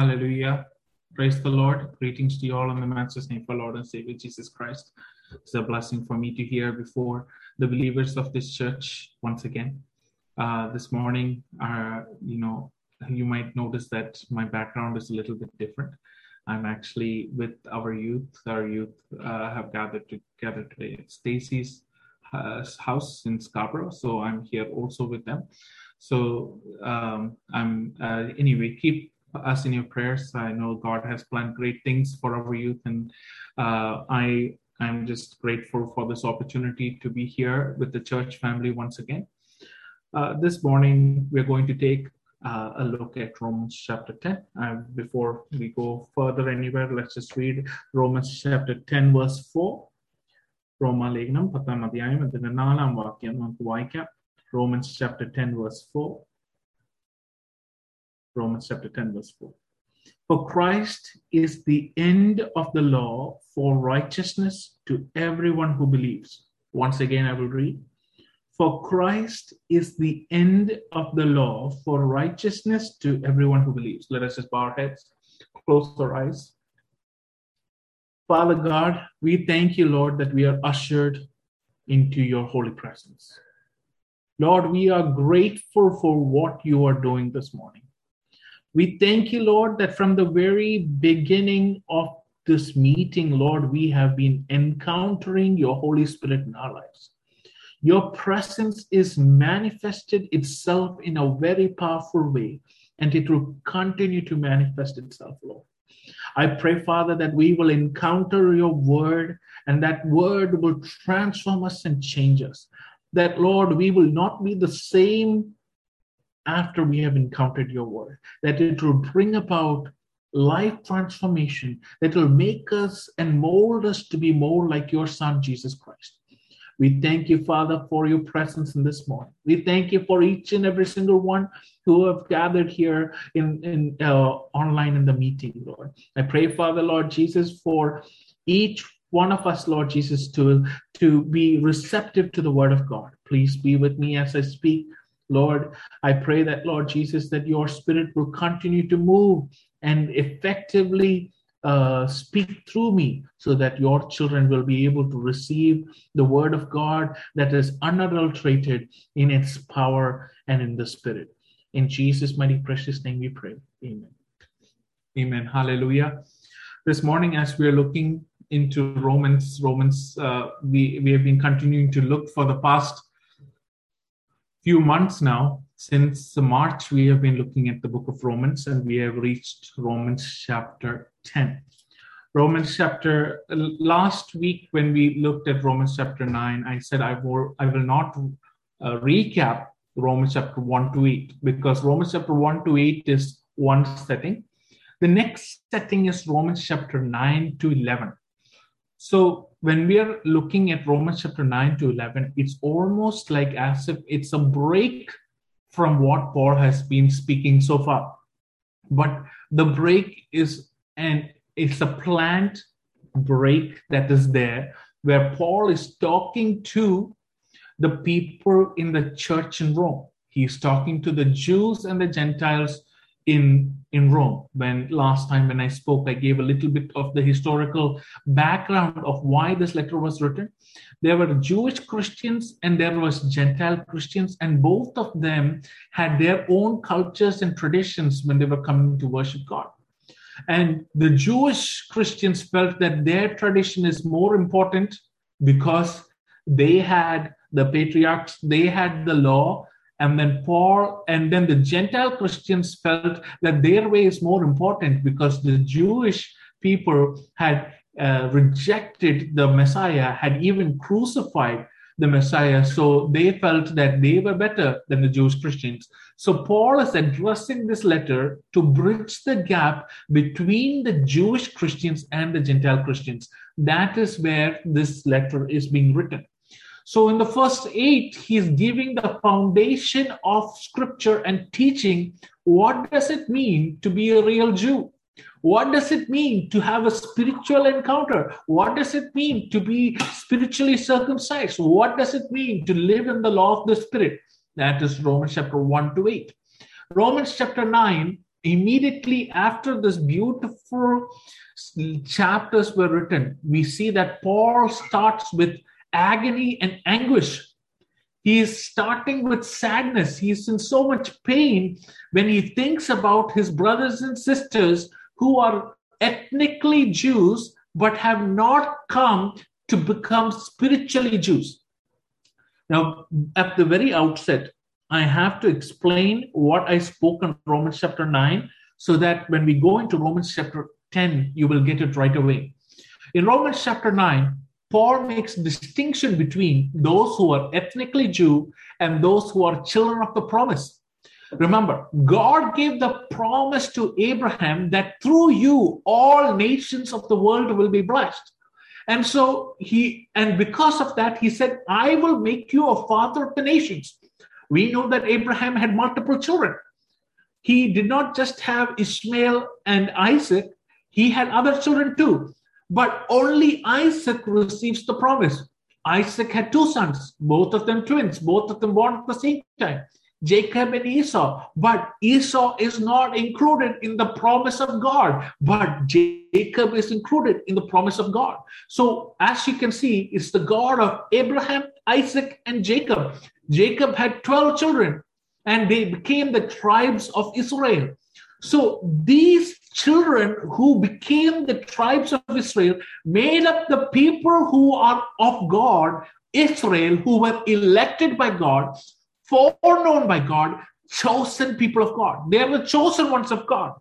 Hallelujah. Praise the Lord. Greetings to you all in the Master's name for Lord and Savior Jesus Christ. It's a blessing for me to hear before the believers of this church once again. This morning, you might notice that my background is a little bit different. I'm actually with our youth. Our youth have gathered together today at Stacy's house in Scarborough. So I'm here also with them. So anyway, keep us in your prayers. I know God has planned great things for our youth, and I'm just grateful for this opportunity to be here with the church family once again. This morning, we're going to take a look at Romans chapter 10. Before we go further anywhere, let's just read Romans chapter 10, verse 4. Romaലേഖനം 10-ാം അധ്യായം അതിന്റെ 4-ാം വാക്യം നമുക്ക് വായിക്കാം. Romans chapter 10, verse 4. Romans chapter 10, verse 4. For Christ is the end of the law for righteousness to everyone who believes. Once again, I will read. For Christ is the end of the law for righteousness to everyone who believes. Let us just bow our heads, close our eyes. Father God, we thank you, Lord, that we are ushered into your holy presence. Lord, we are grateful for what you are doing this morning. We thank you, Lord, that from the very beginning of this meeting, Lord, we have been encountering your Holy Spirit in our lives. Your presence is manifested itself in a very powerful way, and it will continue to manifest itself, Lord. I pray, Father, that we will encounter your word, and that word will transform us and change us. That, Lord, we will not be the same after we have encountered your word, that it will bring about life transformation, that will make us and mold us to be more like your Son, Jesus Christ. We thank you, Father, for your presence in this morning. We thank you for each and every single one who have gathered here in online in the meeting, Lord. I pray, Father, Lord Jesus, for each one of us, Lord Jesus, to be receptive to the word of God. Please be with me as I speak. Lord, I pray that, Lord Jesus, that your Spirit will continue to move and effectively speak through me so that your children will be able to receive the word of God that is unadulterated in its power and in the Spirit. In Jesus' mighty precious name we pray. Amen. Amen. Hallelujah. This morning, as we are looking into Romans, we have been continuing to look for the past few months now. Since March, we have been looking at the book of Romans, and we have reached Romans chapter 10. Last week when we looked at Romans chapter 9, I said I will not recap Romans chapter 1 to 8, because Romans chapter 1 to 8 is one setting. The next setting is Romans chapter 9 to 11. So when we are looking at Romans chapter 9 to 11, it's almost like as if it's a break from what Paul has been speaking so far. But the break it's a planned break that is there, where Paul is talking to the people in the church in Rome. He's talking to the Jews and the Gentiles in Rome. Last time when I spoke, I gave a little bit of the historical background of why this letter was written. There were Jewish Christians and there was Gentile Christians, and both of them had their own cultures and traditions when they were coming to worship God. And the Jewish Christians felt that their tradition is more important because they had the patriarchs, they had the law. And then the Gentile Christians felt that their way is more important because the Jewish people had rejected the Messiah, had even crucified the Messiah. So they felt that they were better than the Jewish Christians. So Paul is addressing this letter to bridge the gap between the Jewish Christians and the Gentile Christians. That is where this letter is being written. So in the first 8, he's giving the foundation of scripture and teaching what does it mean to be a real Jew? What does it mean to have a spiritual encounter? What does it mean to be spiritually circumcised? What does it mean to live in the law of the Spirit? That is Romans chapter 1 to 8. Romans chapter 9 immediately after this beautiful chapters were written, we see that Paul starts with agony and anguish. He is starting with sadness. He's in so much pain when he thinks about his brothers and sisters who are ethnically Jews but have not come to become spiritually Jews. Now, at the very outset, I have to explain what I spoke in Romans chapter 9 so that when we go into Romans chapter 10, you will get it right away. In Romans chapter 9, Paul makes a distinction between those who are ethnically Jew and those who are children of the promise. Remember, God gave the promise to Abraham that through you, all nations of the world will be blessed. And so because of that, he said, I will make you a father of the nations. We know that Abraham had multiple children. He did not just have Ishmael and Isaac, he had other children too. But only Isaac receives the promise. Isaac had two sons, both of them twins, both of them born at the same time, Jacob and Esau. But Esau is not included in the promise of God, but Jacob is included in the promise of God. So as you can see, it's the God of Abraham, Isaac, and Jacob. Jacob had 12 children, and they became the tribes of Israel. So these children who became the tribes of Israel made up the people who are of God, Israel, who were elected by God, foreknown by God, chosen people of God. They are the chosen ones of God.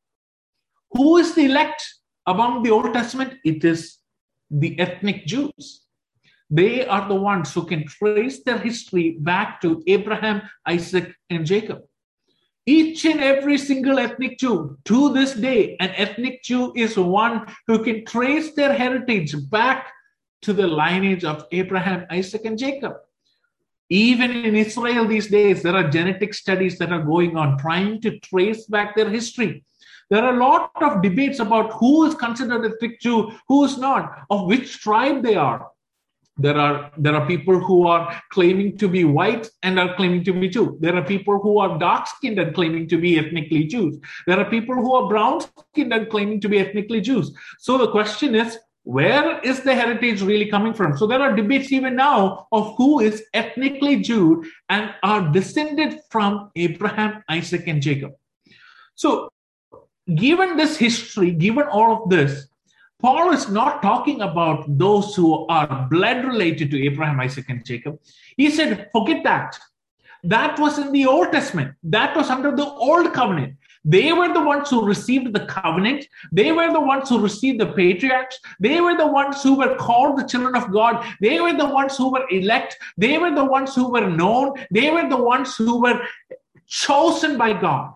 Who is the elect among the Old Testament? It is the ethnic Jews. They are the ones who can trace their history back to Abraham, Isaac, and Jacob. Each and every single ethnic Jew, to this day, an ethnic Jew is one who can trace their heritage back to the lineage of Abraham, Isaac, and Jacob. Even in Israel these days, there are genetic studies that are going on, trying to trace back their history. There are a lot of debates about who is considered a ethnic Jew, who is not, of which tribe they are. There are people who are claiming to be white and are claiming to be Jew. There are people who are dark-skinned and claiming to be ethnically Jews. There are people who are brown-skinned and claiming to be ethnically Jews. So the question is, where is the heritage really coming from? So there are debates even now of who is ethnically Jew and are descended from Abraham, Isaac, and Jacob. So given this history, given all of this, Paul is not talking about those who are blood related to Abraham, Isaac, and Jacob. He said, forget that. That was in the Old Testament. That was under the Old Covenant. They were the ones who received the covenant. They were the ones who received the patriarchs. They were the ones who were called the children of God. They were the ones who were elect. They were the ones who were known. They were the ones who were chosen by God.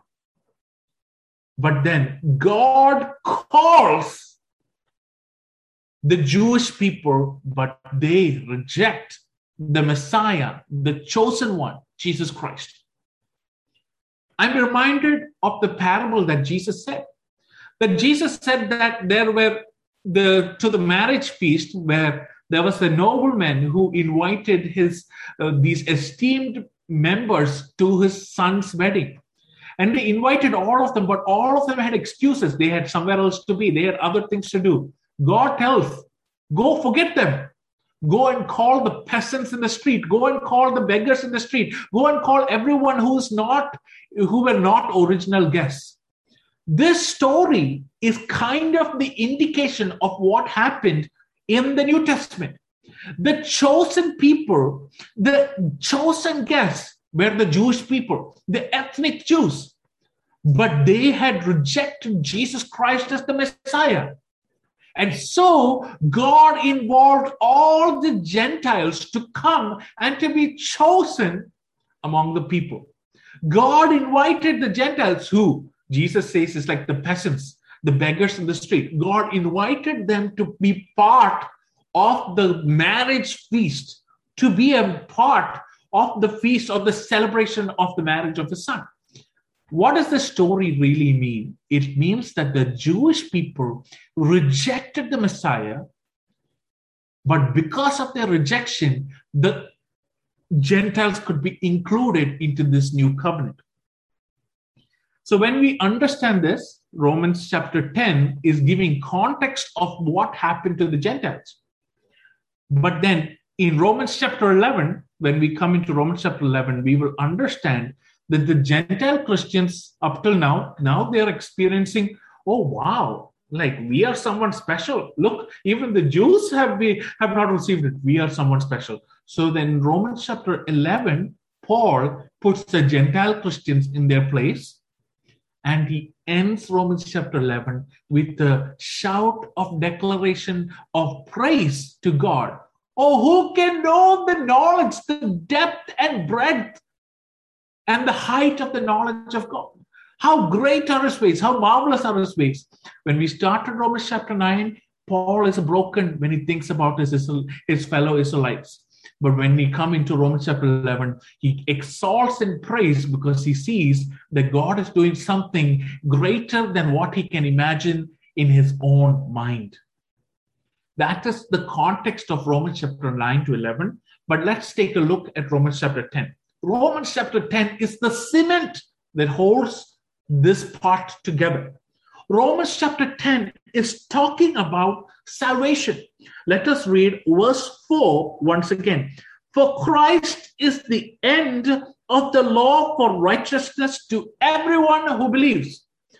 But then God calls the Jewish people, but they reject the Messiah, the chosen one, Jesus Christ. I'm reminded of the parable that Jesus said. That Jesus said that there were to the marriage feast where there was a nobleman who invited these esteemed members to his son's wedding. And they invited all of them, but all of them had excuses. They had somewhere else to be. They had other things to do. God tells, go forget them. Go and call the peasants in the street. Go and call the beggars in the street. Go and call everyone who were not original guests. This story is kind of the indication of what happened in the New Testament. The chosen people, the chosen guests were the Jewish people, the ethnic Jews. But they had rejected Jesus Christ as the Messiah. And so God involved all the Gentiles to come and to be chosen among the people. God invited the Gentiles who, Jesus says, is like the peasants, the beggars in the street. God invited them to be part of the marriage feast, to be a part of the feast of the celebration of the marriage of the Son. What does the story really mean? It means that the Jewish people rejected the Messiah, but because of their rejection, the Gentiles could be included into this new covenant. So when we understand this, Romans chapter 10 is giving context of what happened to the Gentiles. But then in Romans chapter 11, when we come into Romans chapter 11, we will understand that the Gentile Christians up till now they are experiencing, oh wow, like we are someone special. Look, even the Jews have not received it. We are someone special. So then Romans chapter 11, Paul puts the Gentile Christians in their place, and he ends Romans chapter 11 with a shout of declaration of praise to God. Oh, who can know the knowledge, the depth and breadth and the height of the knowledge of God? How great are his ways, how marvelous are his ways. When we started Romans chapter 9, Paul is broken when he thinks about his fellow Israelites. But when we come into Romans chapter 11, he exalts in praise because he sees that God is doing something greater than what he can imagine in his own mind. That is the context of Romans chapter 9 to 11. But let's take a look at Romans chapter 10. Romans chapter 10 is the cement that holds this part together. Romans chapter 10 is talking about salvation. Let us read verse 4 once again. For Christ is the end of the law for righteousness to everyone who believes.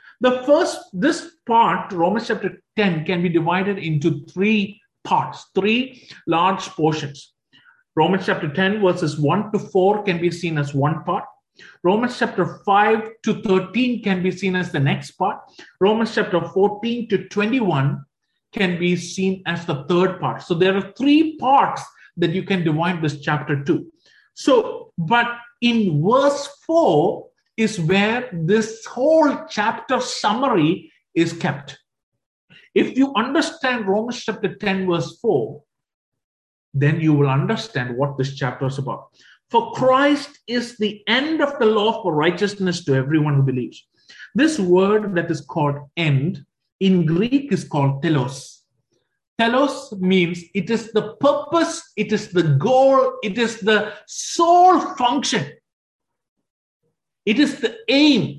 This part, Romans chapter 10, can be divided into three parts, three large portions. Romans chapter 10 verses 1 to 4 can be seen as one part. Romans chapter 5 to 13 can be seen as the next part. Romans chapter 14 to 21 can be seen as the third part. So there are three parts that you can divide this chapter to. So, but in verse 4 is where this whole chapter summary is kept. If you understand Romans chapter 10 verse 4, then you will understand what this chapter is about. For Christ is the end of the law for righteousness to everyone who believes. This word that is called end in Greek is called telos. Telos means it is the purpose, it is the goal, it is the sole function. It is the aim.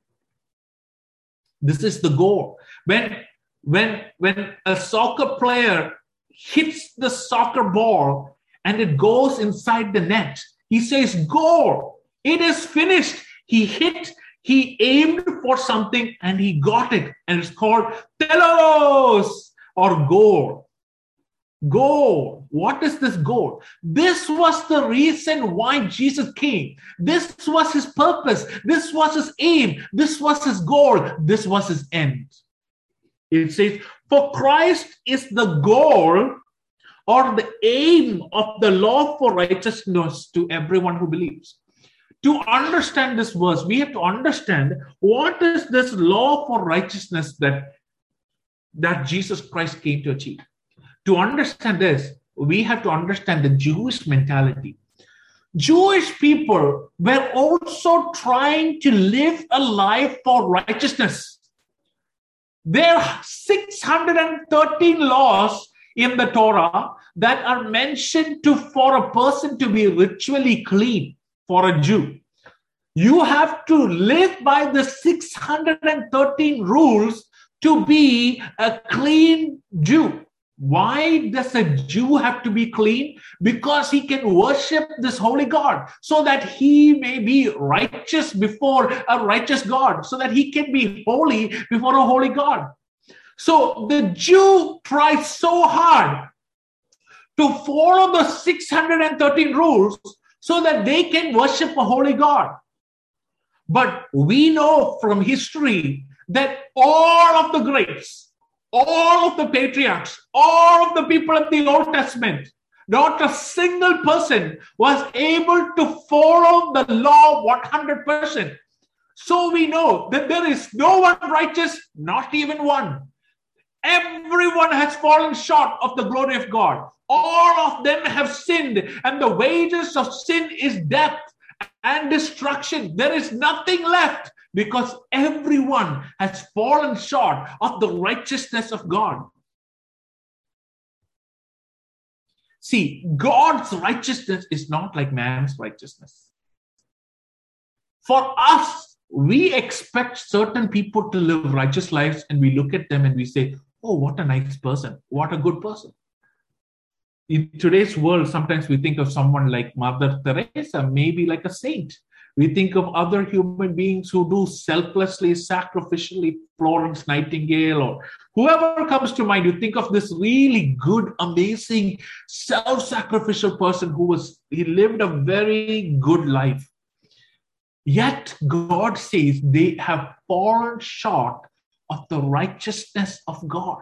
This is the goal. When a soccer player hits the soccer ball and it goes inside the net, he says, goal, it is finished. He aimed for something and he got it. And it's called telos or goal. Goal. What is this goal? This was the reason why Jesus came. This was his purpose. This was his aim. This was his goal. This was his end. It says, for Christ is the goal or the aim of the law for righteousness to everyone who believes. To understand this verse, we have to understand what is this law for righteousness that Jesus Christ came to achieve. To understand this, we have to understand the Jewish mentality. Jewish people were also trying to live a life for righteousness. There are 613 laws in the Torah that are mentioned for a person to be ritually clean for a Jew. You have to live by the 613 rules to be a clean Jew. Why does a Jew have to be clean? Because he can worship this holy God, so that he may be righteous before a righteous God, so that he can be holy before a holy God. So the Jew tries so hard to follow the 613 rules so that they can worship a holy God. But we know from history that all of the greats, all of the patriarchs, all of the people of the Old Testament, not a single person was able to follow the law 100%. So we know that there is no one righteous, not even one. Everyone has fallen short of the glory of God. All of them have sinned, and the wages of sin is death and destruction. There is nothing left because everyone has fallen short of the righteousness of God. See, God's righteousness is not like man's righteousness. For us We expect certain people to live righteous lives, and we look at them and we say, oh, what a nice person, what a good person. In today's world, sometimes we think of someone like Mother Teresa, maybe like a saint. We think of other human beings who do selflessly, sacrificially, Florence Nightingale, or whoever comes to mind. You think of this really good, amazing, self-sacrificial person he lived a very good life. Yet God says they have fallen short of the righteousness of God.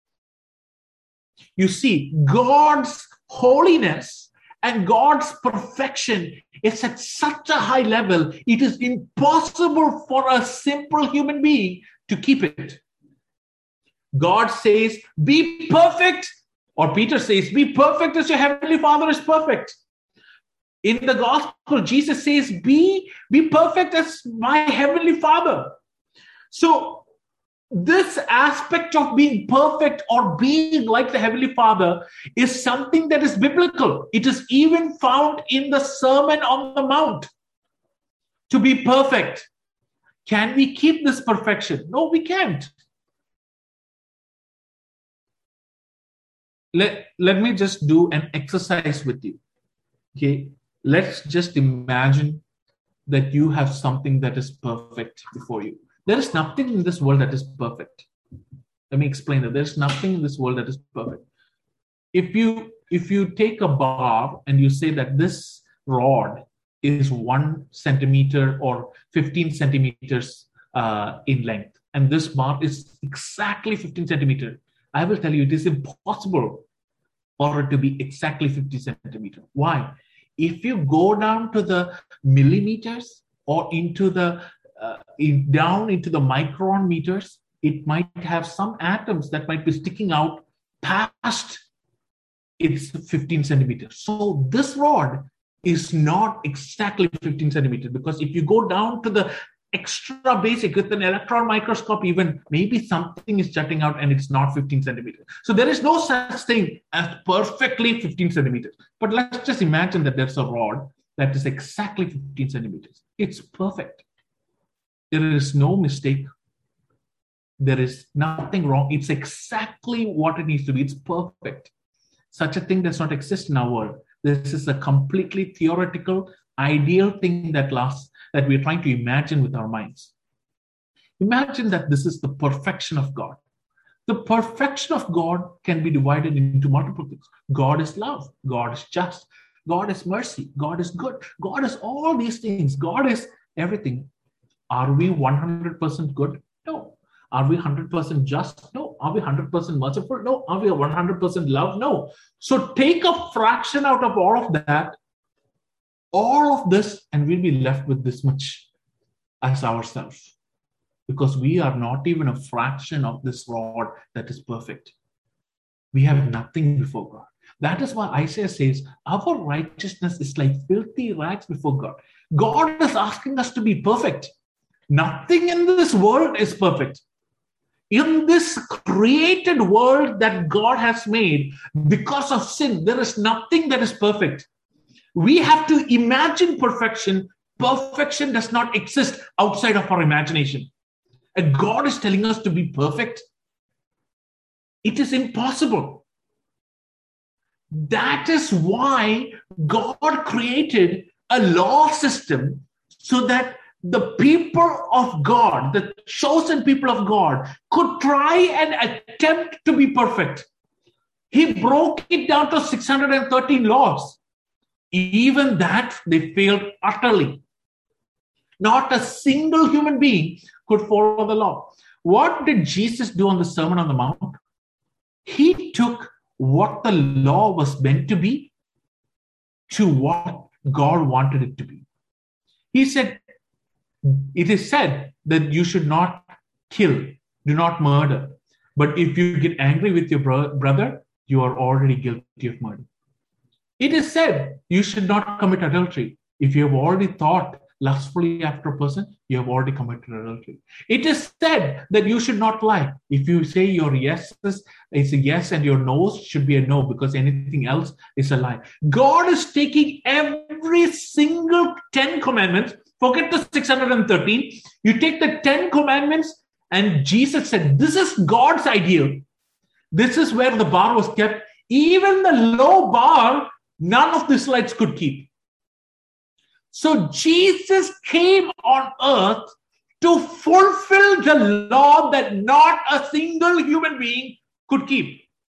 You see, God's holiness and God's perfection is at such a high level, it is impossible for a simple human being to keep it. God says, be perfect, or Peter says, be perfect as your heavenly Father is perfect. In the gospel, Jesus says, be perfect as my heavenly Father. So this aspect of being perfect or being like the Heavenly Father is something that is biblical. It is even found in the Sermon on the Mount. To be perfect. Can we keep this perfection? No, we can't. Let me just do an exercise with you. Okay, let's just imagine that you have something that is perfect before you. There is nothing in this world that is perfect. Let me explain that. There's nothing in this world that is perfect. If you take a bar and you say that this rod is 1 centimeter or 15 centimeters in length, and this bar is exactly 15 centimeters, I will tell you it is impossible for it to be exactly 50 centimeters. Why? If you go down to the millimeters or into the down into the micron meters, it might have some atoms that might be sticking out past its 15 centimeters. So this rod is not exactly 15 centimeters, because if you go down to the extra basic with an electron microscope, even maybe something is jutting out and it's not 15 centimeters. So there is no such thing as perfectly 15 centimeters. But let's just imagine that there's a rod that is exactly 15 centimeters. It's perfect. There is no mistake. There is nothing wrong. It's exactly what it needs to be. It's perfect. Such a thing does not exist in our world. This is a completely theoretical, ideal thing that we're trying to imagine with our minds. Imagine that this is the perfection of God. The perfection of God can be divided into multiple things. God is love. God is just. God is mercy. God is good. God is all these things. God is everything. Are we 100% good? No. Are we 100% just? No. Are we 100% merciful? No. Are we 100% love? No. So take a fraction out of all of that, all of this, and we'll be left with this much as ourselves. Because we are not even a fraction of this rod that is perfect. We have nothing before God. That is why Isaiah says, our righteousness is like filthy rags before God. God is asking us to be perfect. Nothing in this world is perfect. In this created world that God has made, because of sin, there is nothing that is perfect. We have to imagine perfection. Perfection does not exist outside of our imagination. And God is telling us to be perfect. It is impossible. That is why God created a law system so that the people of God, the chosen people of God, could try and attempt to be perfect. He broke it down to 613 laws. Even that, they failed utterly. Not a single human being could follow the law. What did Jesus do on the Sermon on the Mount? He took what the law was meant to be to what God wanted it to be. He said, it is said that you should not kill, do not murder. But if you get angry with your brother, you are already guilty of murder. It is said you should not commit adultery. If you have already thought lustfully after a person, you have already committed adultery. It is said that you should not lie. If you say your yes is a yes and your no should be a no, because anything else is a lie. God is taking every single 10 commandments Forget the 613. You take the 10 commandments, and Jesus said, this is God's ideal. This is where the bar was kept. Even the low bar, none of the Israelites could keep. So Jesus came on earth to fulfill the law that not a single human being could keep.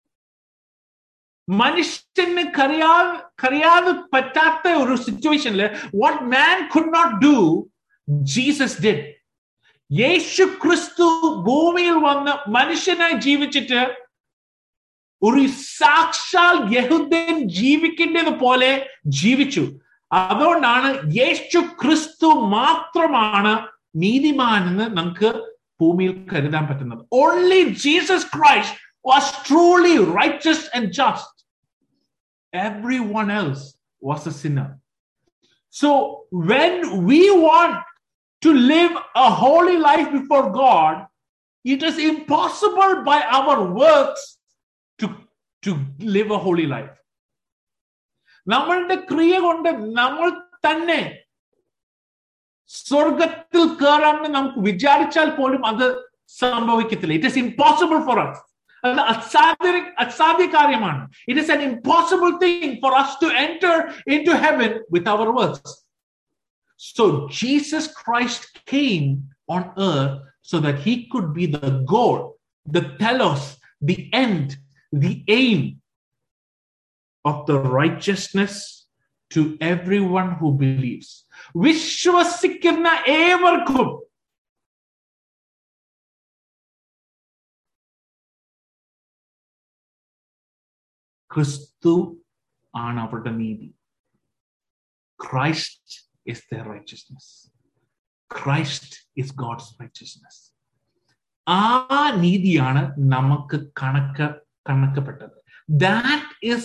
മനുഷ്യന് കറിയാതെ പറ്റാത്ത ഒരു സിറ്റുവേഷനിൽ what man could not do, Jesus did. യേശു ക്രിസ്തു ഭൂമിയിൽ വന്ന് മനുഷ്യനായി ജീവിച്ചിട്ട് ഒരു സാക്ഷാൽ യഹൂദൻ ജീവിക്കേണ്ടത് പോലെ ജീവിച്ചു. അതുകൊണ്ടാണ് യേശു ക്രിസ്തു മാത്രമാണ് നീതിമാൻ എന്ന് നമുക്ക് ഭൂമിയിൽ കരുതാൻ പറ്റുന്നത്. Only Jesus Christ was truly righteous and just. Everyone else was a sinner. So when we want to live a holy life before God, it is impossible by our works to live a holy life. നമ്മളുടെ ക്രിയ കൊണ്ട് നമ്മൾ തന്നെ സ്വർഗത്തിൽ കയറാമെന്ന് നമുക്ക് വിചാരിച്ചാൽ പോലും അത് സംഭവിക്കത്തില്ല. It is impossible for us. അസാധ്യ കാര്യമാണ്. It is an impossible thing for us to enter into heaven with our works. So Jesus Christ came on earth so that he could be the goal, the telos, the end, the aim of the righteousness to everyone who believes. വിശ്വസിക്കുന്ന ഏവർക്കും ക്രിസ്തു ആണ് അവരുടെ നീതി. Christ is their righteousness. Christ is God's righteousness. ആ നീതിയാണ് നമുക്ക് കണക്കപ്പെട്ടത്. That is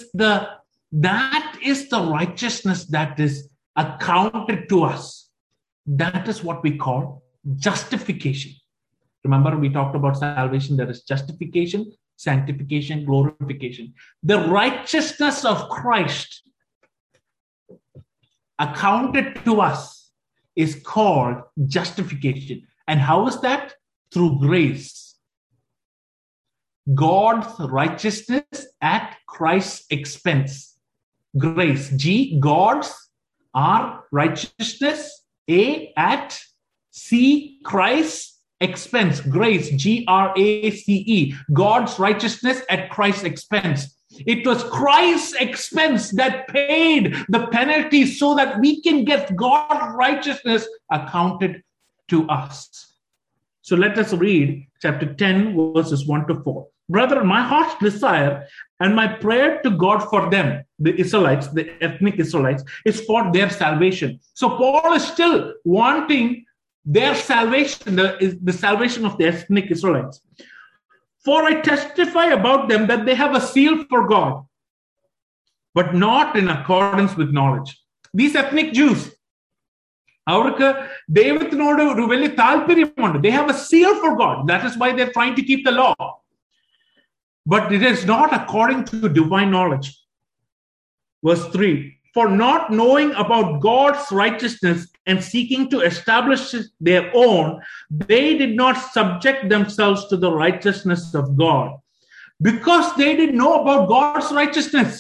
the righteousness that is accounted to us. That is what we call justification. Remember, we talked about salvation. There is justification, sanctification, glorification. The righteousness of Christ accounted to us is called justification. And how is that? Through grace. God's righteousness at Christ's expense. Grace. G, God's. R, righteousness. A, at. C, Christ's expense. Grace. Grace. God's righteousness at Christ's expense. It was Christ's expense that paid the penalty so that we can get God's righteousness accounted to us. So let us read chapter 10, verses 1 to 4. Brethren, my heart's desire and my prayer to God for them, the Israelites, the ethnic Israelites, is for their salvation. So Paul is still wanting their salvation, the salvation of the ethnic Israelites. For I testify about them that they have a seal for God, but not in accordance with knowledge. These ethnic Jews, അവർക്ക് ദൈവത്തിനോട് ഒരു വലിയ താല്പര്യമുണ്ട്. They have a seal for God. That is why they're trying to keep the law. But it is not according to divine knowledge. Verse 3, for not knowing about God's righteousness and seeking to establish their own, they did not subject themselves to the righteousness of God. Because they didn't know about God's righteousness.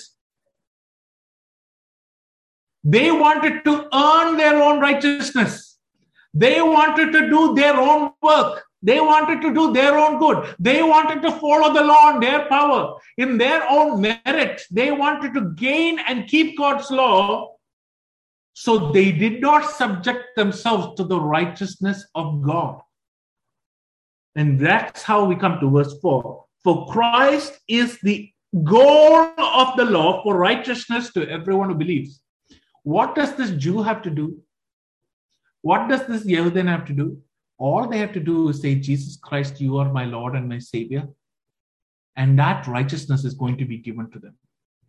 They wanted to earn their own righteousness. They wanted to do their own work. They wanted to do their own good. They wanted to follow the law in their power, in their own merit. They wanted to gain and keep God's law. So they did not subject themselves to the righteousness of God. And that's how we come to verse 4. For Christ is the goal of the law for righteousness to everyone who believes. What does this Jew have to do? What does this Yehudan have to do? All they have to do is say, Jesus Christ, you are my Lord and my Savior. And that righteousness is going to be given to them.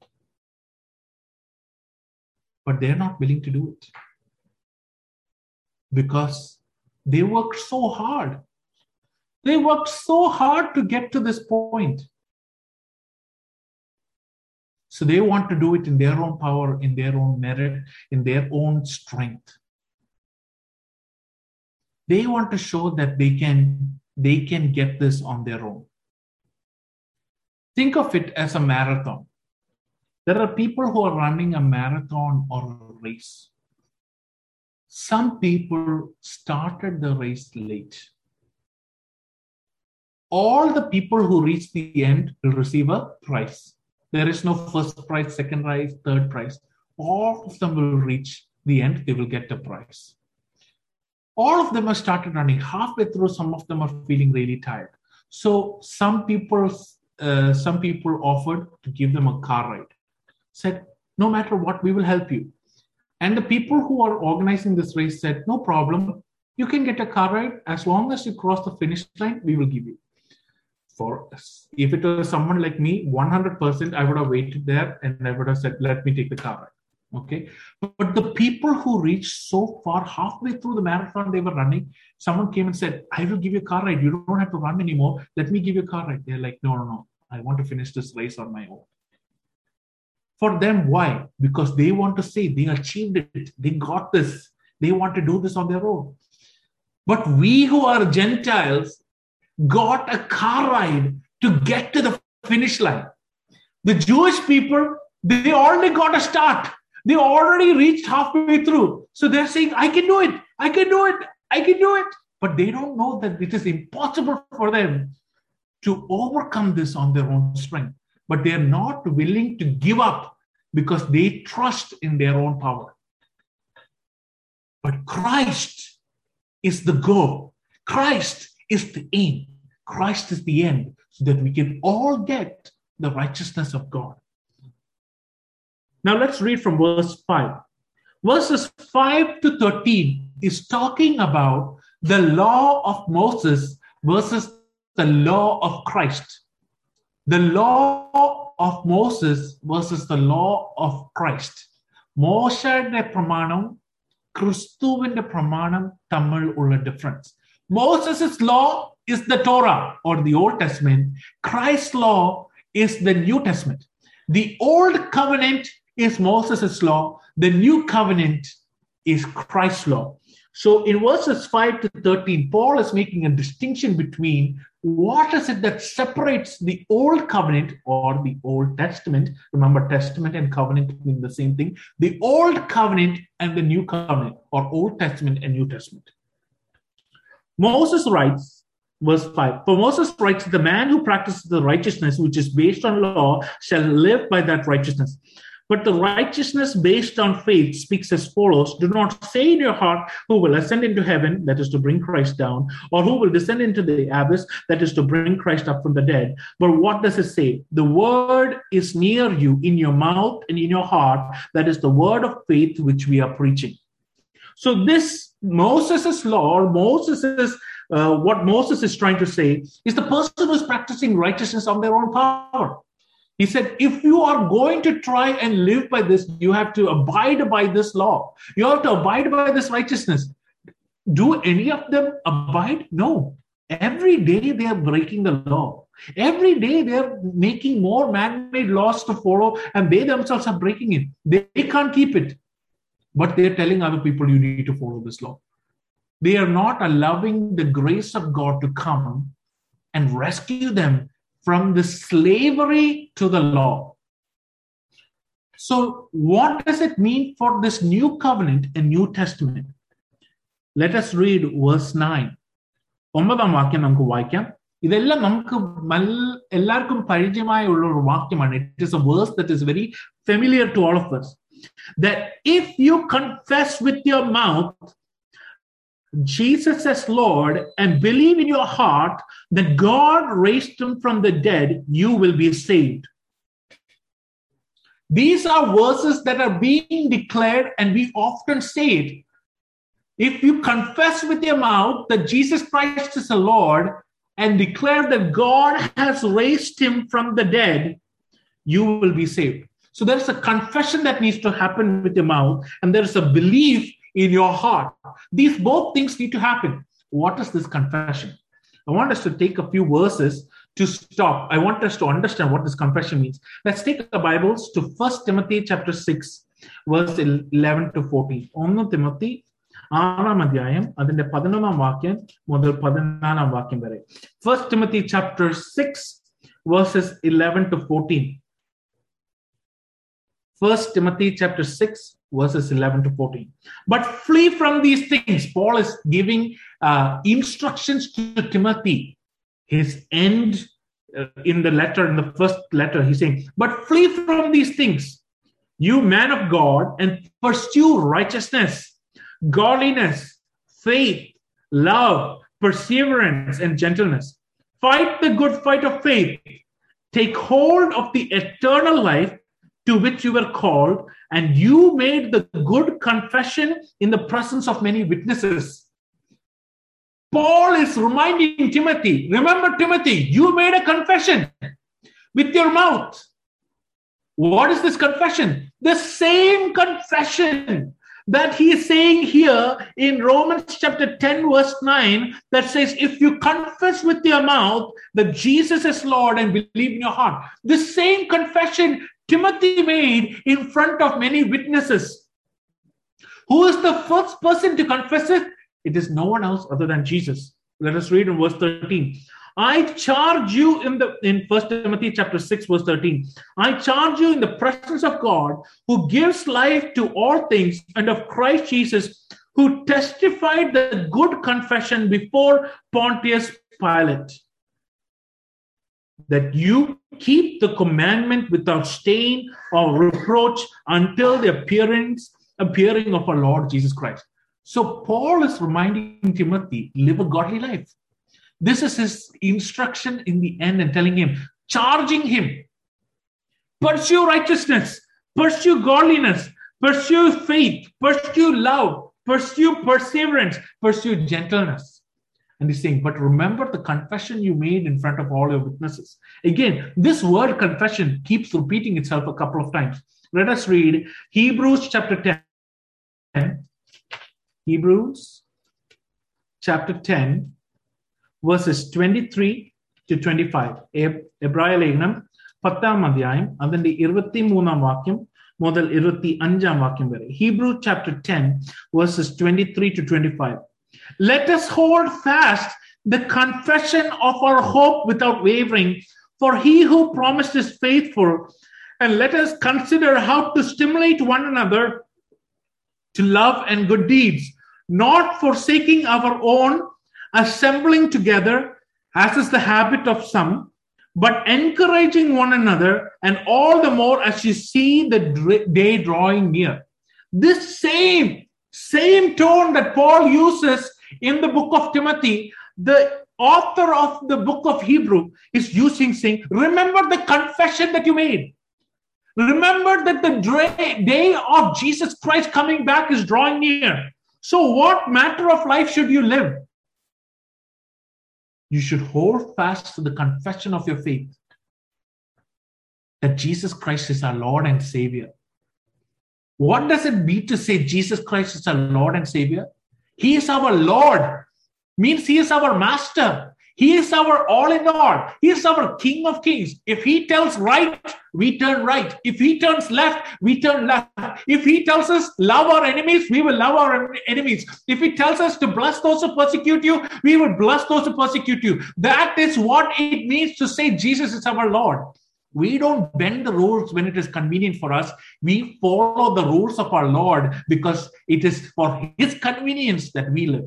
But they're not willing to do it. Because they worked so hard. They worked so hard to get to this point. So they want to do it in their own power, in their own merit, in their own strength. They want to show that they can get this on their own. Think of it as a marathon. There are people who are running a marathon or a race. Some people started the race late. All the people who reach the end will receive a prize. There is no first prize, second prize, third prize. All of them will reach the end. They will get a prize. All of them have started running. Halfway through, some of them are feeling really tired. So some people offered to give them a car ride. Said, no matter what, we will help you. And the people who are organizing this race said, no problem. You can get a car ride. As long as you cross the finish line, we will give you. If it was someone like me, 100%, I would have waited there and I would have said, let me take the car ride. Okay. But the people who reached so far, halfway through the marathon they were running, someone came and said, I will give you a car ride. You don't have to run anymore. Let me give you a car ride. They're like, no. I want to finish this race on my own. For them, why? Because they want to say they achieved it. They got this. They want to do this on their own. But we who are Gentiles got a car ride to get to the finish line. The Jewish people, they already got a start. They already reached halfway through. So they're saying, I can do it. I can do it. I can do it. But they don't know that it is impossible for them to overcome this on their own strength. But they are not willing to give up because they trust in their own power. But Christ is the goal. Christ is the aim. Christ is the end, so that we can all get the righteousness of God. Now let's read from verse 5. Verses 5 to 13 is talking about the law of Moses versus the law of Christ. The law of Moses versus the law of Christ. Moshe's pramanam, Kristuvinte pramanam tamil ulla difference. Moses' law is the Torah or the Old Testament. Christ's law is the New Testament. The Old Covenant is Moses' law. The New Covenant is Christ's law. So in verses 5 to 13, Paul is making a distinction between what is it that separates the Old Covenant or the Old Testament. Remember, Testament and Covenant mean the same thing. The Old Covenant and the New Covenant, or Old Testament and New Testament. Moses writes, verse 5, for Moses writes, the man who practices the righteousness which is based on law shall live by that righteousness. But the righteousness based on faith speaks as follows. Do not say in your heart, who will ascend into heaven, that is to bring Christ down, or who will descend into the abyss, that is to bring Christ up from the dead. But what does it say? The word is near you, in your mouth and in your heart. That is the word of faith which we are preaching. So this Moses' law, or what Moses is trying to say, is the person who is practicing righteousness on their own power. He said, if you are going to try and live by this, you have to abide by this law. You have to abide by this righteousness. Do any of them abide? No. Every day they are breaking the law. Every day they are making more man-made laws to follow, and they themselves are breaking it. They can't keep it. But they're telling other people, you need to follow this law. They are not allowing the grace of God to come and rescue them from the slavery to the law. So what does it mean for this new covenant and New Testament? Let us read verse 9. ഒമ്പതാം വാക്യം നമുക്ക് വായിക്കാം. ഇതെല്ലാം നമുക്ക് എല്ലാവർക്കും പരിചയമായുള്ള ഒരു വാക്യമാണ്. It is a verse that is very familiar to all of us. That if you confess with your mouth Jesus as Lord and believe in your heart that God raised him from the dead, you will be saved. These are verses that are being declared, and we often say it. If you confess with your mouth that Jesus Christ is the Lord and declare that God has raised him from the dead, you will be saved. So there's a confession that needs to happen with your mouth, and there's a belief in your heart. These both things need to happen. What is this confession? I want us to take a few verses to stop. I want us to understand what this confession means. Let's take the Bibles to 1 Timothy chapter 6, verse 11 to 14. 1 Timothy ആറാം അധ്യായം അതിന്റെ 11-ാം വാക്യം മുതൽ 14-ാം വാക്യം വരെ. 1 Timothy chapter 6 verses 11 to 14. 1 Timothy chapter 6 verses 11 to 14. But flee from these things. Paul is giving instructions to Timothy. His end in the letter, in the first letter, he's saying, but flee from these things, you man of God, and pursue righteousness, godliness, faith, love, perseverance, and gentleness. Fight the good fight of faith. Take hold of the eternal life to which you were called, and you made the good confession in the presence of many witnesses. Paul is reminding Timothy, remember Timothy, you made a confession with your mouth. What is this confession? The same confession that he is saying here in Romans chapter 10 verse 9 that says, if you confess with your mouth that Jesus is Lord and believe in your heart. The same confession Timothy made in front of many witnesses. Who is the first person to confess it? It is no one else other than Jesus. Let us read in verse 13. I charge you in 1 Timothy chapter 6 verse 13. I charge you in the presence of God who gives life to all things and of Christ Jesus who testified the good confession before Pontius Pilate, that you keep the commandment without stain or reproach until the appearing of our Lord Jesus Christ. So Paul is reminding Timothy, live a godly life. This is his instruction in the end and telling him, charging him, pursue righteousness, pursue godliness, pursue faith, pursue love, pursue perseverance, pursue gentleness. And he's saying, but remember the confession you made in front of all your witnesses. Again, this word confession keeps repeating itself a couple of times. Let us read Hebrews chapter 10. Hebrews chapter 10, verses 23 to 25. എബ്രായ ലേഖനം 10-ാം അധ്യായം അതിന്റെ 23-ാം വാക്യം മുതൽ 25-ാം വാക്യം വരെ. Hebrews chapter 10, verses 23 to 25. Let us hold fast the confession of our hope without wavering, for he who promised is faithful. And let us consider how to stimulate one another to love and good deeds, not forsaking our own assembling together, as is the habit of some, but encouraging one another, and all the more as you see the day drawing near. This same tone that Paul uses in the book of Timothy, the author of the book of Hebrew is using, saying, remember the confession that you made. Remember that the day of Jesus Christ coming back is drawing near. So what matter of life should you live? You should hold fast to the confession of your faith that Jesus Christ is our Lord and Savior. What does it mean to say Jesus Christ is our Lord and Savior? He is our Lord, means he is our master. He is our all in all. He is our King of Kings. If he tells right, we turn right. If he turns left, we turn left. If he tells us love our enemies, we will love our enemies. If he tells us to bless those who persecute you, we will bless those who persecute you. That is what it means to say Jesus is our Lord. We don't bend the rules when it is convenient for us. We follow the rules of our Lord because it is for his convenience that we live.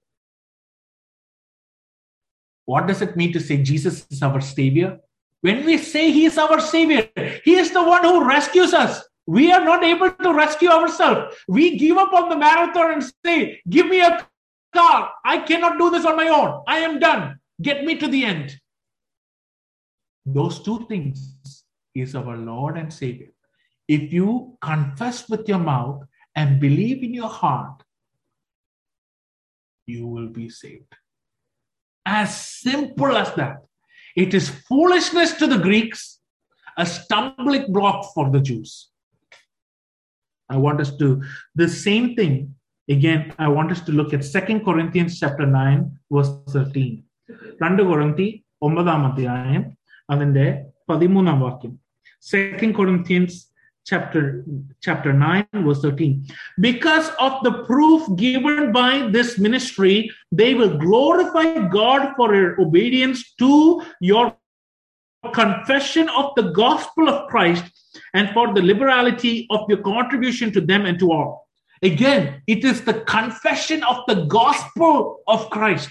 What does it mean to say Jesus is our Savior? When we say he is our Savior, he is the one who rescues us. We are not able to rescue ourselves. We give up on the marathon and say, give me a car. I cannot do this on my own. I am done. Get me to the end. Those two things is our Lord and Savior. If you confess with your mouth and believe in your heart, you will be saved. As simple as that. It is foolishness to the Greeks, a stumbling block for the Jews. I want us to, the same thing, again, I want us to look at 2 Corinthians chapter 9, verse 13. 2 Corinthians 9-ാം അധ്യായം അതിന്റെ 13-ാം വാക്യം. 2 Corinthians chapter 9, verse 13. Because of the proof given by this ministry, they will glorify God for your obedience to your confession of the gospel of Christ and for the liberality of your contribution to them and to all. Again, it is the confession of the gospel of Christ.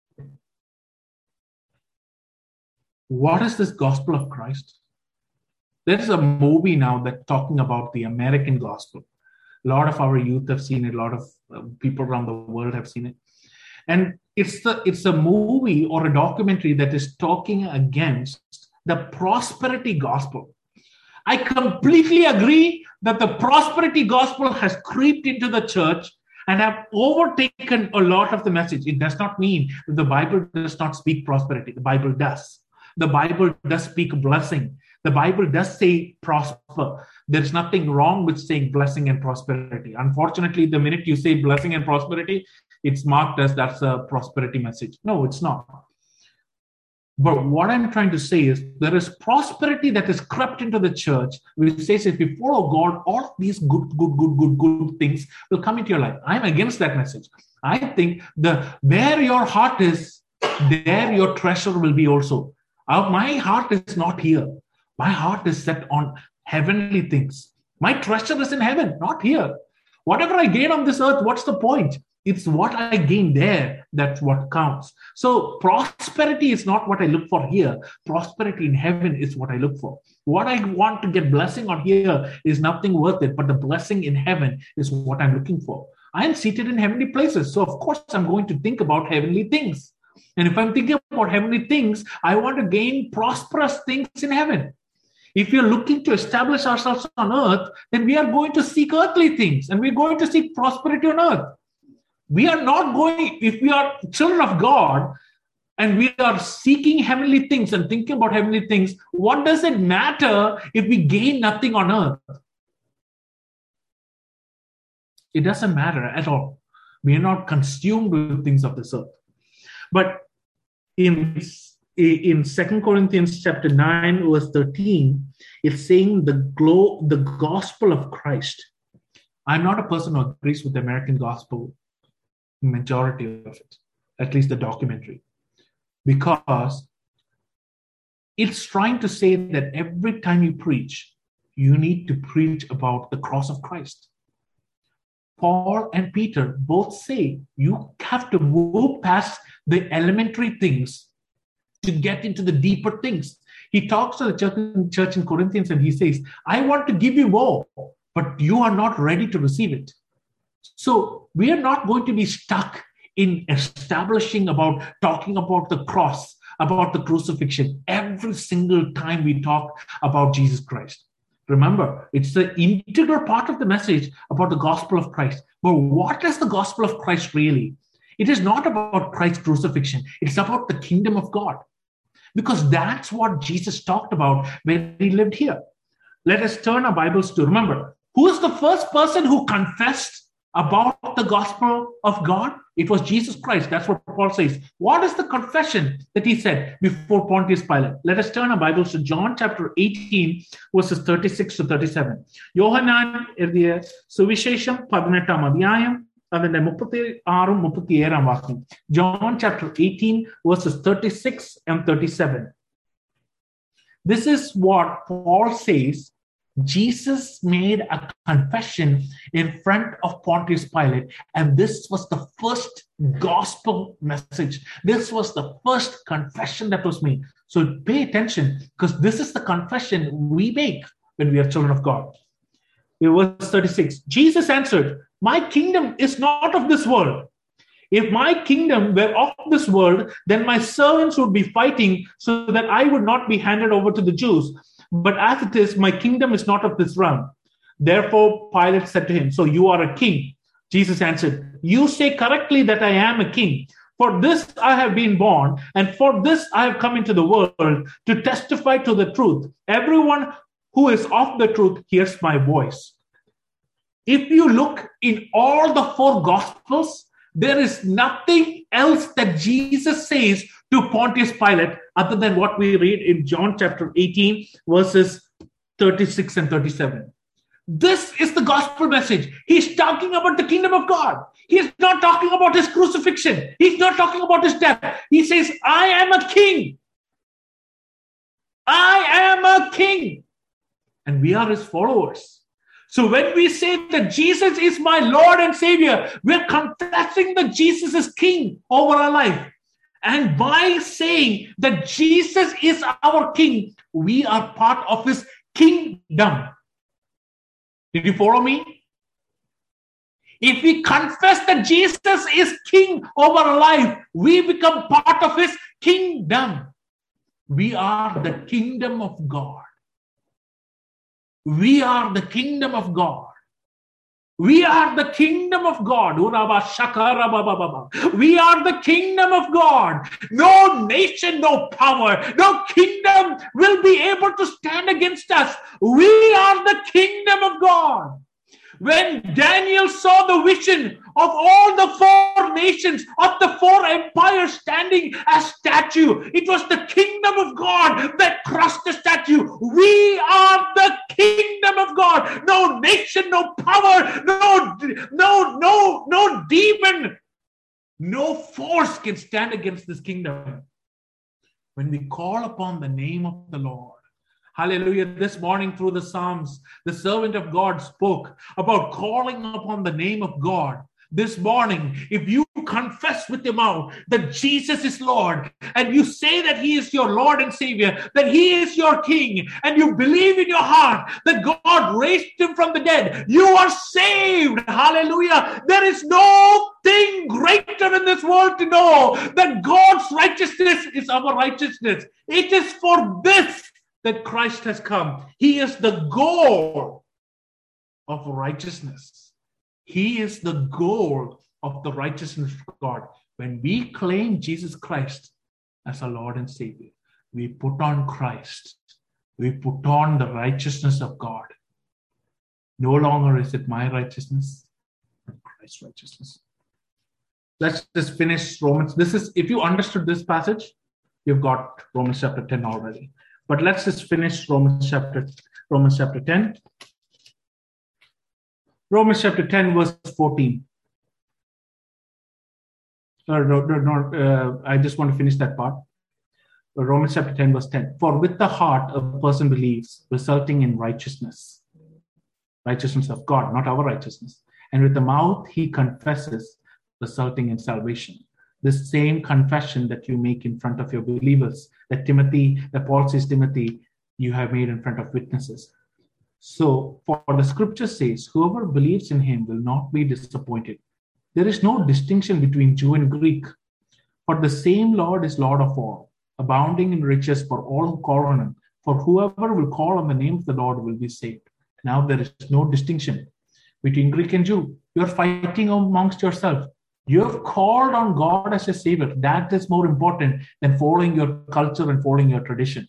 What is this gospel of Christ? There is a movie now that's talking about the American gospel. A lot of our youth have seen it. A lot of people around the world have seen it. And it's a movie or a documentary that is talking against the prosperity gospel. I completely agree that the prosperity gospel has creeped into the church and have overtaken a lot of the message. It does not mean that the Bible does not speak prosperity. The Bible does. The Bible does speak blessing. The Bible does say prosper. There's nothing wrong with saying blessing and prosperity. Unfortunately, the minute you say blessing and prosperity, it's marked as that's a prosperity message. No, it's not. But what I'm trying to say is there is prosperity that is crept into the church, which says if you follow God, all of these good things will come into your life. I'm against that message. I think where your heart is, there your treasure will be also. My heart is not here. My heart is set on heavenly things. My treasure is in heaven, not here. Whatever I gain on this earth, what's the point? It's what I gain there that's what counts. So prosperity is not what I look for here. Prosperity in heaven is what I look for. What I want to get blessing on here is nothing worth it, but the blessing in heaven is what I'm looking for. I am seated in heavenly places. So of course I'm going to think about heavenly things. And if I'm thinking about heavenly things, I want to gain prosperous things in heaven. If you're looking to establish ourselves on earth, then we are going to seek earthly things and we're going to seek prosperity on earth. We are not going, if we are children of God and we are seeking heavenly things and thinking about heavenly things, what does it matter if we gain nothing on earth? It doesn't matter at all. We are not consumed with things of this earth. But in 2 Corinthians chapter 9, verse 13, it's saying the gospel of Christ. I'm not a person who agrees with the American gospel, majority of it, at least the documentary, because it's trying to say that every time you preach, you need to preach about the cross of Christ. Paul and Peter both say you have to move past the elementary things to get into the deeper things. He talks to the church in Corinthians and he says, I want to give you more, but you are not ready to receive it. So we are not going to be stuck in talking about the cross, about the crucifixion, every single time we talk about Jesus Christ. Remember, it's the integral part of the message about the gospel of Christ. But what is the gospel of Christ really? It is not about Christ's crucifixion. It's about the kingdom of God. Because that's what Jesus talked about when he lived here. Let us turn our Bibles to, remember, who is the first person who confessed about the gospel of God? It was Jesus Christ. That's what Paul says. What is the confession that he said before Pontius Pilate? Let us turn our Bibles to John chapter 18, verses 36 to 37. യോഹന്നാൻ എഴുതിയ സുവിശേഷം 18-ാം അധ്യായം അതിന്റെ 36-37 വാക്യം. John chapter 18, verses 36 and 37. This is what Paul says. Jesus made a confession in front of Pontius Pilate, and this was the first gospel message. This was the first confession that was made. So pay attention, because this is the confession we make when we are children of God. In verse 36, Jesus answered, my kingdom is not of this world. If my kingdom were of this world, then my servants would be fighting so that I would not be handed over to the Jews. But as it is, my kingdom is not of this realm. Therefore, Pilate said to him, so you are a king. Jesus answered, you say correctly that I am a king. For this I have been born, and for this I have come into the world, to testify to the truth. Everyone who is of the truth hears my voice. If you look in all the 4 Gospels, there is nothing else that Jesus says to Pontius Pilate other than what we read in John chapter 18, verses 36 and 37. This is the gospel message. He's talking about the kingdom of God. He's not talking about his crucifixion. He's not talking about his death. He says, I am a king. I am a king. And we are his followers. So when we say that Jesus is my Lord and Savior, we're confessing that Jesus is king over our life. And by saying that Jesus is our king, we are part of his kingdom. Did you follow me? If we confess that Jesus is king over our life, we become part of his kingdom. We are the kingdom of God. We are the kingdom of God. We are the kingdom of God. We are the kingdom of God. No nation, no power, no kingdom will be able to stand against us. We are the kingdom of God. When Daniel saw the vision of all the four nations, of the four empires standing as statue, it was the kingdom of God that crushed the statue. We are the kingdom of God. No nation, no power, no demon, no force can stand against this kingdom. When we call upon the name of the Lord, hallelujah. This morning through the Psalms, the servant of God spoke about calling upon the name of God. This morning, if you confess with your mouth that Jesus is Lord, and you say that he is your Lord and Savior, that he is your King, and you believe in your heart that God raised him from the dead, you are saved. Hallelujah. There is no thing greater in this world to know that God's righteousness is our righteousness. It is for this that Christ has come. He is the goal of righteousness. He is the goal of the righteousness of God. When we claim Jesus Christ as our Lord and Savior, we put on Christ. We put on the righteousness of God. No longer is it my righteousness, but Christ's righteousness. Let's just finish Romans. This is, if you understood this passage, you've got Romans chapter 10 already. But let's just finish Romans chapter 10. Romans chapter 10, verse 14. I just want to finish that part. Romans chapter 10, verse 10. For with the heart a person believes, resulting in righteousness. Righteousness of God, not our righteousness. And with the mouth he confesses, resulting in salvation. This same confession that you make in front of your believers, that Paul says, Timothy, you have made in front of witnesses. So, for the scripture says, whoever believes in him will not be disappointed. There is no distinction between Jew and Greek. For the same Lord is Lord of all, abounding in riches for all who call on him. For whoever will call on the name of the Lord will be saved. Now there is no distinction between Greek and Jew. You are fighting amongst yourself. You have called on God as a Savior. That is more important than following your culture and following your tradition.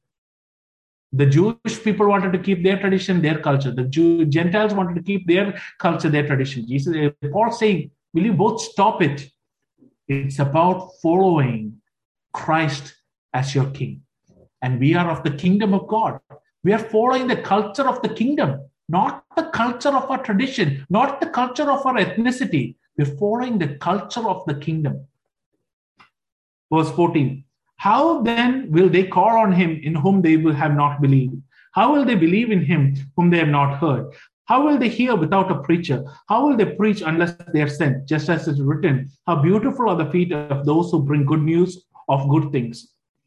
The Jewish people wanted to keep their tradition, their culture. The Gentiles wanted to keep their culture, their tradition. Paul saying, will you both stop it? It's about following Christ as your King. And we are of the kingdom of God. We are following the culture of the kingdom, not the culture of our tradition, not the culture of our ethnicity. We're following the culture of the kingdom. Verse 14. How then will they call on him in whom they will have not believed? How will they believe in him whom they have not heard? How will they hear without a preacher? How will they preach unless they are sent? Just as it is written, how beautiful are the feet of those who bring good news of good things.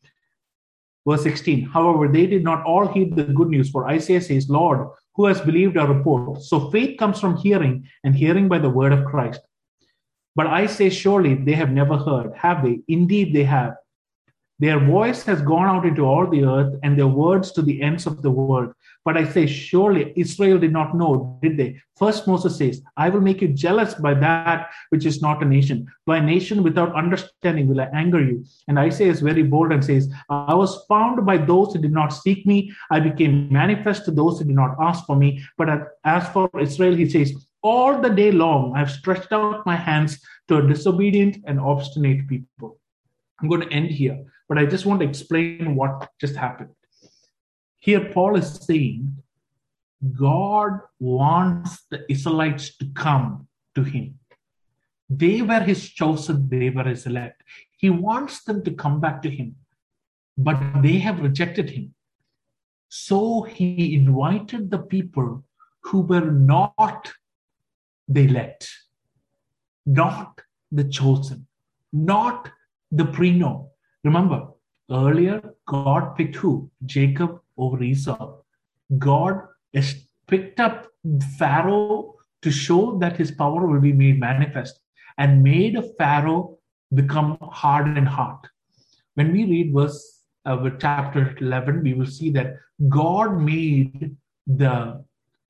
Verse 16. However, they did not all heed the good news, for Isaiah says, Lord, who has believed our report? So faith comes from hearing, and hearing by the word of Christ. But I say, surely they have never heard. Have they? Indeed they have. Their voice has gone out into all the earth, and their words to the ends of the world. But I say, surely Israel did not know, did they? First Moses says, I will make you jealous by that which is not a nation. By a nation without understanding will I anger you. And Isaiah is very bold and says, I was found by those who did not seek me. I became manifest to those who did not ask for me. But as for Israel, he says, all the day long I have stretched out my hands to a disobedient and obstinate people. I'm going to end here, but I just want to explain what just happened. Here, Paul is saying God wants the Israelites to come to him. They were his chosen, they were his elect. He wants them to come back to him, but they have rejected him. So he invited the people who were not the elect, not the chosen, not the pre-known. Remember, earlier, God picked who? Jacob over Esau. God has picked up Pharaoh to show that his power will be made manifest, and made a Pharaoh become hard in heart. When we read with chapter 11, we will see that God made the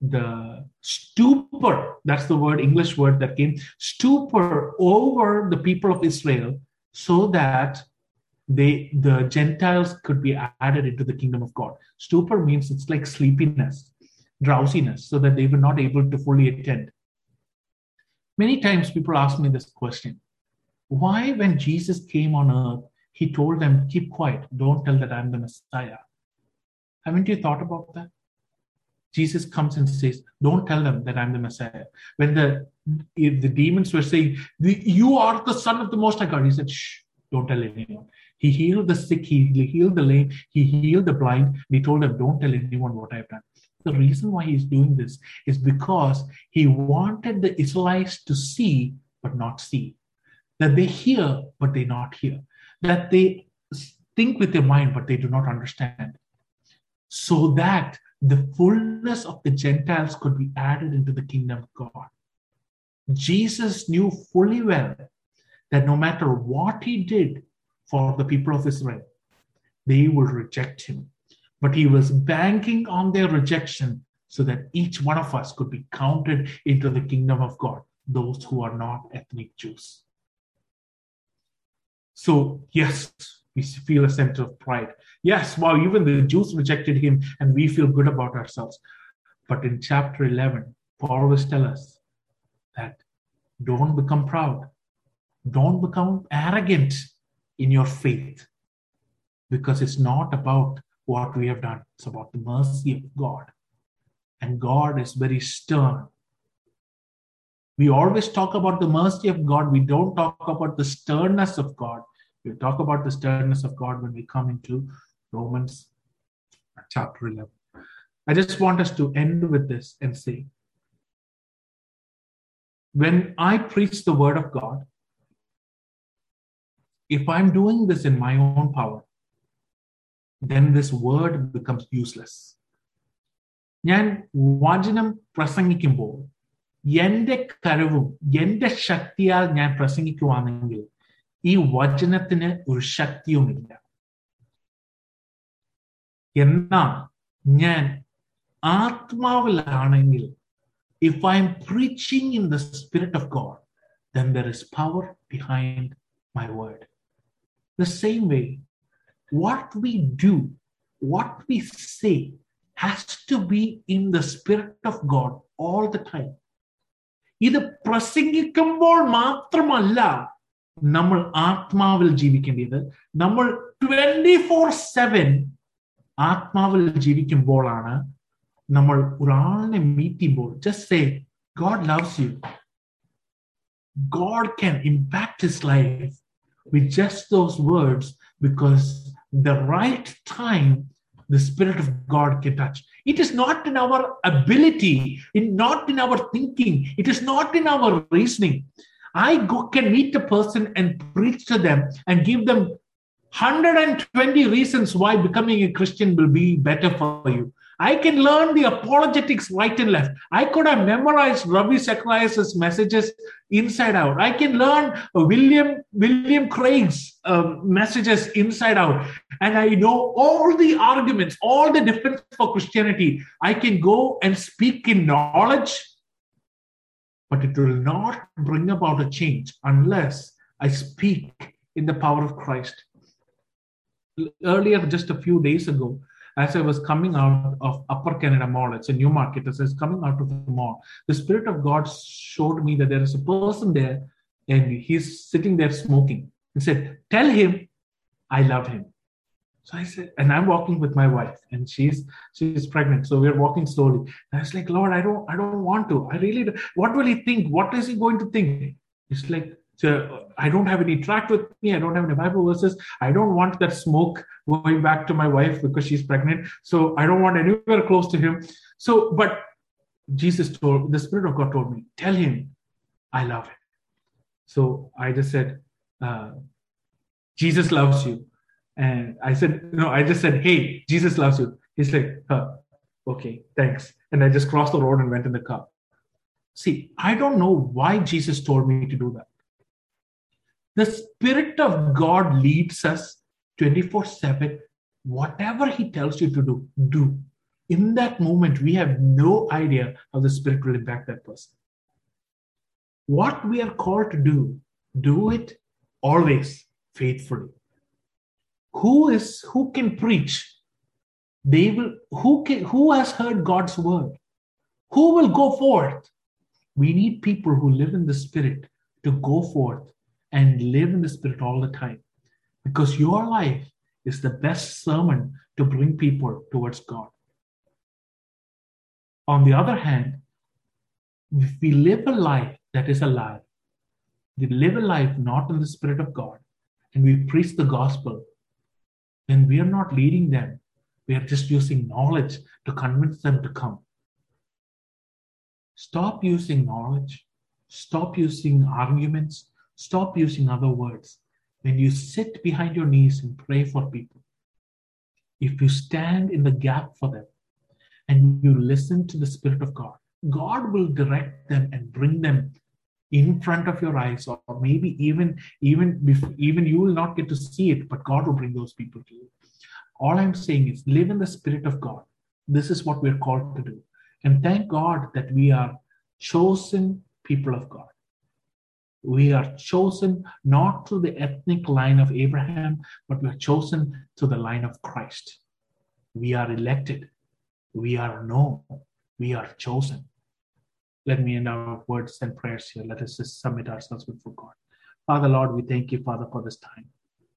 stupor, that's the word, English word that came, stupor over the people of Israel, so that the Gentiles could be added into the kingdom of God. Stupor means it's like sleepiness, drowsiness, so that they were not able to fully attend. Many times people ask me this question: why, when Jesus came on earth, he told them, keep quiet, don't tell that I'm the Messiah? Haven't you thought about that? Jesus comes and says, don't tell them that I'm the Messiah. When the demons were saying, you are the Son of the Most High God, he said, shh, don't tell anyone. He healed the sick, he healed the lame, he healed the blind, and he told them, don't tell anyone what I've done. The reason why he's doing this is because he wanted the Israelites to see, but not see. That they hear, but they not hear. That they think with their mind, but they do not understand. So that the fullness of the Gentiles could be added into the kingdom of God. Jesus knew fully well that no matter what he did for the people of Israel, they would reject him. But he was banking on their rejection so that each one of us could be counted into the kingdom of God, those who are not ethnic Jews. So, yes, we feel a sense of pride. Yes, wow, even the Jews rejected him and we feel good about ourselves. But in chapter 11, Paul will tell us that don't become proud. Don't become arrogant in your faith, because it's not about what we have done. It's about the mercy of God. And God is very stern. We always talk about the mercy of God. We don't talk about the sternness of God. We talk about the sternness of God when we come into Romans chapter 11. I just want us to end with this and say, when I preach the word of God, if I'm doing this in my own power, then this word becomes useless. ഞാൻ വചനം പ്രസംഗിക്കുമ്പോൾ എൻ്റെ കഴിവും എൻ്റെ ശക്തിയാൽ ഞാൻ പ്രസംഗിക്കുവാണെങ്കിൽ ഈ വചനത്തിന് ഒരു ശക്തിയുമില്ല. എന്നാൽ ഞാൻ ആത്മാവിലാണെങ്കിൽ, if I'm preaching in the Spirit of God, then there is power behind my word. The same way, what we do, what we say, has to be in the Spirit of God all the time. ഇത് പ്രസംഗിക്കുമ്പോൾ മാത്രമല്ല നമ്മൾ ആത്മാവിൽ ജീവിക്കേണ്ടത്. നമ്മൾ 24/7 ആത്മാവിൽ ജീവിക്കുമ്പോഴാണ് നമ്മൾ ഒരാളിനെ മീറ്റ് ചെയ്യുമ്പോൾ, just say, God loves you. God can impact his life with just those words, because the right time the Spirit of God can touch. It is not in our ability, not in our thinking, it is not in our reasoning. I can meet a person and preach to them and give them 120 reasons why becoming a Christian will be better for you. I can learn the apologetics right and left. I could have memorized Ravi Zacharias' messages inside out. I can learn William Craig's messages inside out. And I know all the arguments, all the defense for Christianity. I can go and speak in knowledge, but it will not bring about a change unless I speak in the power of Christ. Earlier, just a few days ago, as I was coming out of Upper Canada Mall, it's a new market, as I was coming out of the mall, the Spirit of God showed me that there is a person there and he's sitting there smoking. He said, tell him I love him. So I said, and I'm walking with my wife, and she's pregnant. So we're walking slowly. And I was like, Lord, I don't want to. I really don't. What will he think? What is he going to think? It's like, so I don't have any tract with me. I don't have any Bible verses. I don't want that smoke going back to my wife because she's pregnant. So I don't want anywhere close to him. So, but the Spirit of God told me, tell him I love him. So I just said, Jesus loves you. And I said, no, I just said, hey, Jesus loves you. He's like, okay, thanks. And I just crossed the road and went in the car. See, I don't know why Jesus told me to do that. The Spirit of God leads us 24/7. Whatever he tells you to do, do. In that moment, we have no idea how the Spirit will impact that person. What we are called to do it always faithfully. Who can preach? Who has heard God's word? Who will go forth? We need people who live in the Spirit to go forth and live in the Spirit all the time. Because your life is the best sermon to bring people towards God. On the other hand, if we live a life that is a lie, we live a life not in the Spirit of God, and we preach the gospel, then we are not leading them. We are just using knowledge to convince them to come. Stop using knowledge. Stop using arguments. Stop using other words. When you sit behind your knees and pray for people, if you stand in the gap for them and you listen to the Spirit of God, God will direct them and bring them in front of your eyes, or maybe even you will not get to see it, but God will bring those people to you. All I'm saying is live in the Spirit of God. This is what we're called to do. And thank God that we are chosen people of God. We are chosen not to the ethnic line of Abraham, but we are chosen to the line of Christ. We are elected. We are known. We are chosen. Let me end our words and prayers here. Let us just submit ourselves before God. Father, Lord, we thank you, Father, for this time.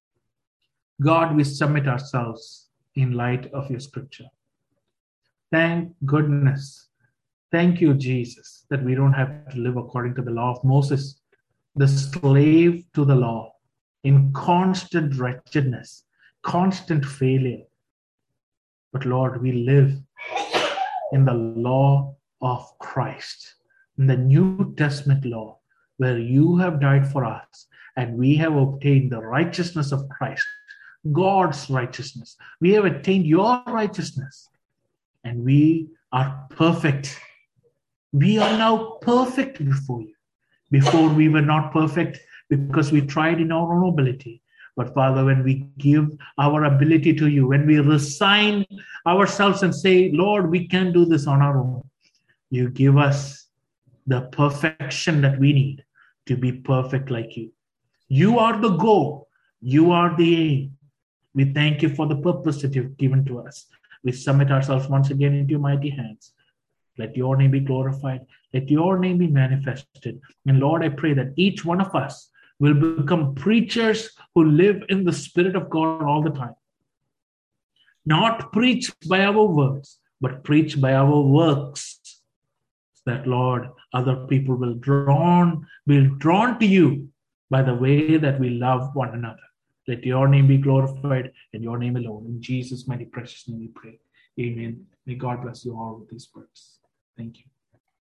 God, we submit ourselves in light of your scripture. Thank goodness. Thank you, Jesus, that we don't have to live according to the law of Moses, the slave to the law, in constant wretchedness, constant failure. But Lord, we live in the law of Christ, in the New Testament law, where you have died for us and we have obtained the righteousness of Christ, God's righteousness. We have attained your righteousness and we are perfect. We are now perfect before you. Before we were not perfect because we tried in our own ability. But Father, when we give our ability to you, when we resign ourselves and say, Lord, we can't do this on our own, you give us the perfection that we need to be perfect like you. You are the goal. You are the aim. We thank you for the purpose that you've given to us. We submit ourselves once again into your mighty hands. Let your name be glorified. Let your name be manifested. And Lord, I pray that each one of us will become preachers who live in the Spirit of God all the time. Not preach by our words, but preach by our works. That, Lord, other people will be drawn to you by the way that we love one another. Let your name be glorified and your name alone. In Jesus' mighty precious name we pray. Amen. May God bless you all with these words. Thank you.